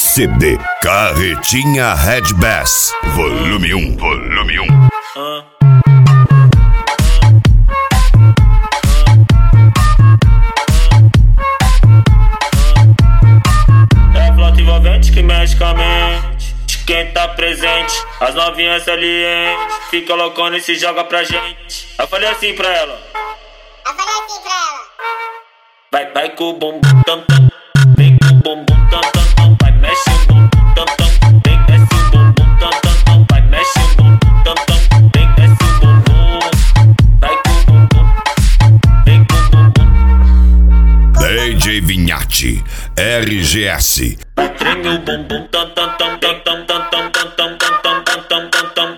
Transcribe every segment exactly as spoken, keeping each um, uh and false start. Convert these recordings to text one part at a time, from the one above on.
C D Carretinha Red Bass, volume um, volume um. Ah. É flauta envolvente que mexe com a mente de quem tá presente. As novinhas salientes fica loucona e se joga pra gente. Eu falei assim pra ela. Eu falei assim pra ela. Vai, vai com o bumbum tam tam. Vem com o bumbum tam tam tam. Vai, mexe o bumbum tam tam. Vem, desce o bumbum tam tam tam. Vai, mexe o bumbum tam tam. Vem, desce o bumbum. Vai com o bumbum. Vem com o bumbum. D J Vinhati, R G S. Vai, treme o bumbum tam tam tam tam tam tam tam tam tam tam tam tam tam tam.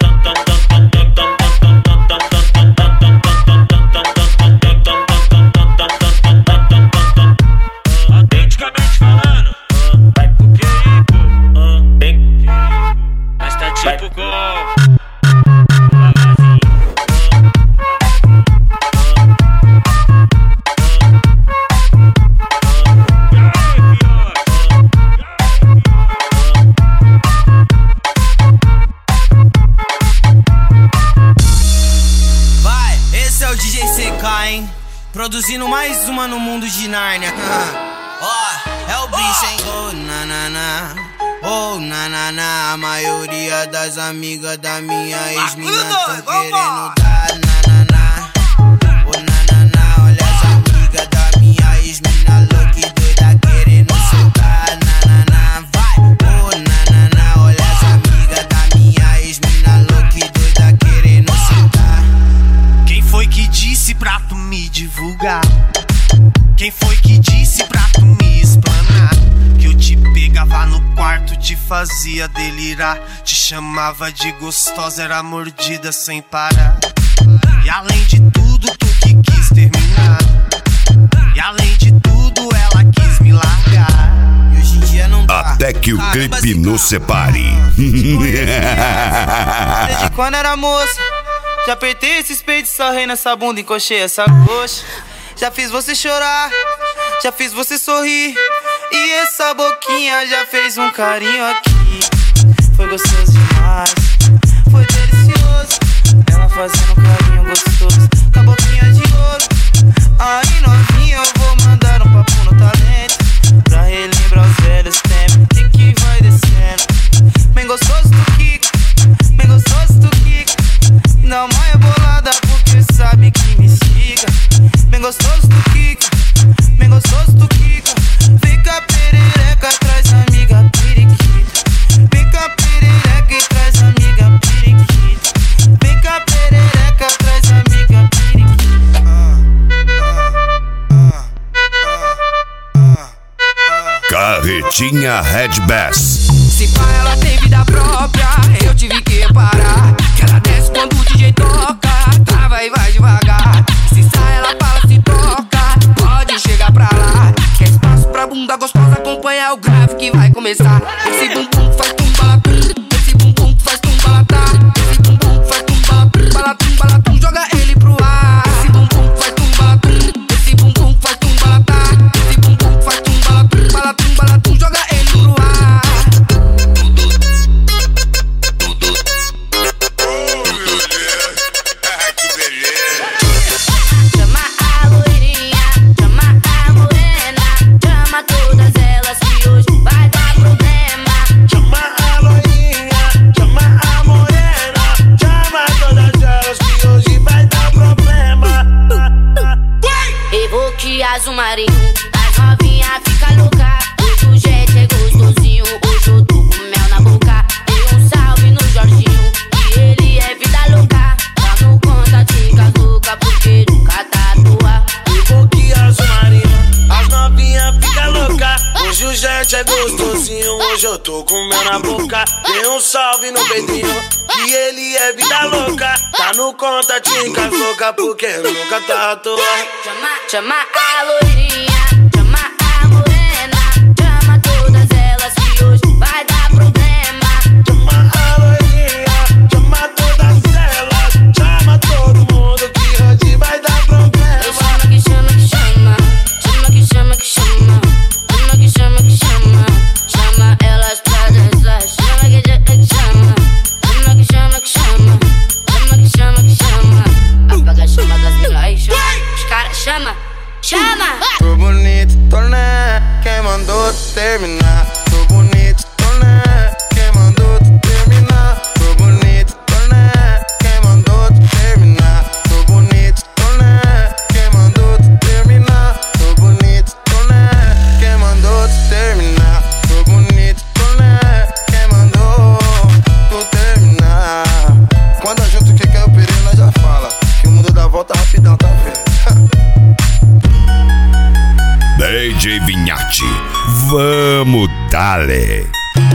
Produzindo mais uma no mundo de Nárnia. Ó, oh, é o bicho, hein? Oh, na, na, na. Oh, na, na, na. A maioria das amigas da minha ex-mina tão querendo dar, na, na, na. Oh, na, na, na. Olha as amigas da minha ex-mina louca e doida querendo soltar, na, na, na. Vai, oh, na, na, na. Olha as amigas da minha ex-mina louca e doida querendo soltar. Quem foi que disse pra tu me divulgar? Quem foi que disse pra tu me explanar? Que eu te pegava no quarto, te fazia delirar, te chamava de gostosa, era mordida sem parar. E além de tudo, tu que quis terminar. E além de tudo, ela quis me largar. E hoje em dia não dá. Até que o Caramba, clipe nos separe. Desde quando era moça, já apertei esses peitos, sarrei nessa bunda, encoxei essa coxa. Já fiz você chorar, já fiz você sorrir. E essa boquinha já fez um carinho aqui. Foi gostoso demais, foi delicioso. Ela fazendo um carinho gostoso com a boquinha de ouro. Aí novinha eu vou mandar um papo no talento, pra relembrar os velhos tempos e que vai descendo. Bem gostoso do Kiko, bem gostoso do Kiko. Dá uma rebolada porque sabe que me siga. Bem gostoso do Kiko, bem gostoso do Kiko. Fica perereca, traz amiga periquita. Fica perereca e traz amiga periquita. Fica perereca, traz amiga periquita. Carretinha Red Bass. Se pá, ela tem vida própria, eu tive que reparar. Que ela desce quando o D J toca, trava e vai devagar. Se sai, ela fala, se toca, pode chegar pra lá. Quer espaço pra bunda gostosa, acompanha o grave que vai começar. Esse bumbum faz tum balatum, esse bumbum faz tum balatá. Esse bumbum faz tum balatum, balatum, balatum, joga ele pro ar. Esse bumbum faz tum balatum, esse bumbum faz tum balatá. Esse bumbum faz tum balatum, balatum, balatum, joga ele pro ar. Azul marinho, as novinha fica louca. Hoje o jet é gostosinho, hoje eu tô com mel na boca. Dei um salve no Jorginho, que ele é vida louca. Tá no conta de louca, porque nunca tá à toa. Evoque azul marinho, as novinha fica louca. Hoje o jet é gostosinho, hoje eu tô com mel na boca. Dei um salve no Pedrinho, que ele é vida louca. Tá no conta de louca, porque nunca tá à toa. Chama, chama a loirinha, chama a morena, chama todas elas que hoje vai dar problema. Chama a loirinha, chama todas elas, chama todo mundo que hoje vai dar problema. Chama que chama que chama, chama que chama que chama, chama que chama que chama, chama elas. tô bonito, tô né. Quem mandou tu terminar? Tô bonito, tô né. Quem mandou tu terminar? Tô bonito, tô né. Quem mandou tu terminar? Tô bonito, tô né. Quem mandou tu terminar? Tô bonito, tô né. Quem mandou tu terminar? Tô bonito, tô né. Quem mandou tu terminar? Quando a gente o que quer o perigo, nós já fala que o mundo dá volta rapidão, tá vendo? D J Vinhati, vamos dale.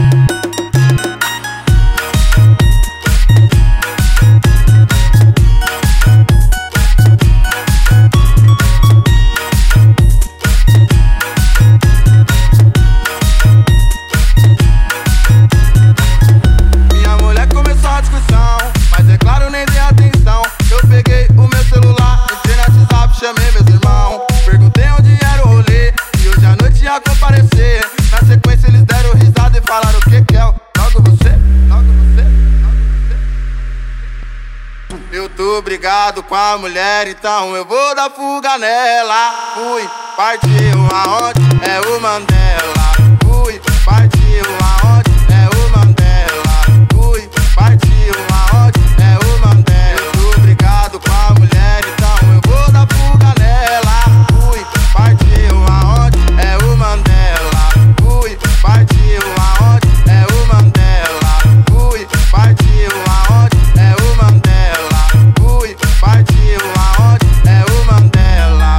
Minha mulher começou a discussão, mas é claro, nem dei atenção. Eu peguei o meu celular, entrei no WhatsApp, chamei meus irmãos. Perguntei onde era o rolê e hoje à noite ia comparecer. Na sequência eles deram risada e falaram o que que é. Logo você, logo você, logo você. Eu tô brigado com a mulher, então eu vou dar fuga nela. Fui, partiu aonde? É o Mandela. Fui, partiu aonde? É o Mandela. Fui, partiu aonde? É o Mandela. Eu tô brigado com a mulher, então eu vou dar fuga nela. Fui, partiu aonde? É o Mandela. Fui, partiu aonde? É o Mandela. Fui, partiu aonde? É o Mandela. Fui, partiu aonde? É o Mandela.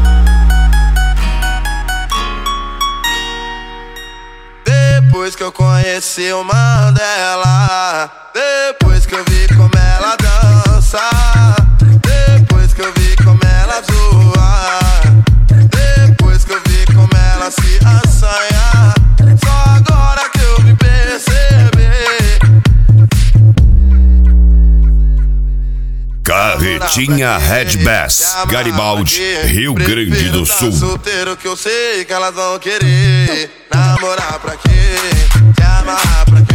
Depois que eu conheci o Mandela, depois que eu vi como ela dança, depois que eu vi como ela zoa, depois que eu vi como ela se assanha, só agora que eu vim perceber. Carretinha Red Bass, Garibaldi, Rio Grande do Sul. Solteiro que eu sei que elas vão querer. Namorar pra quê? Se amarrar pra quê?